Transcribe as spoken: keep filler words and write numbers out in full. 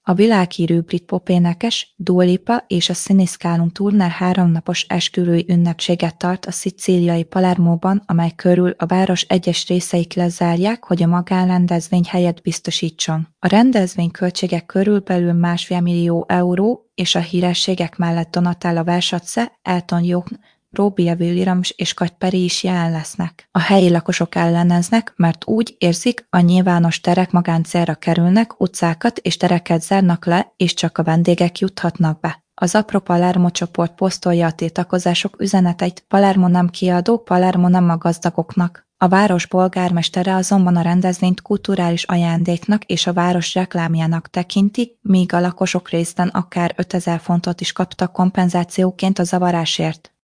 A világhírű brit popénekes Dua Lipa és a Színiszkálunk turné háromnapos esküvői ünnepséget tart a szicíliai Palermóban, amely körül a város egyes részeit lezárják, hogy a magánrendezvény helyet biztosítson. A rendezvény költsége körülbelül másfél millió euró, és a hírességek mellett Donatella Versace, Elton John, Robbie Williams és Katy Perry is jelen lesznek. A helyi lakosok elleneznek, mert úgy érzik, a nyilvános terek magáncélra kerülnek, utcákat és tereket zárnak le, és csak a vendégek juthatnak be. Az Apro Palermo csoport posztolja a tiltakozások üzeneteit: Palermo nem kiadó, Palermo nem a gazdagoknak. A város polgármestere azonban a rendezvényt kulturális ajándéknak és a város reklámjának tekinti, míg a lakosok részben akár ötezer fontot is kaptak kompenzációként a zavarásért.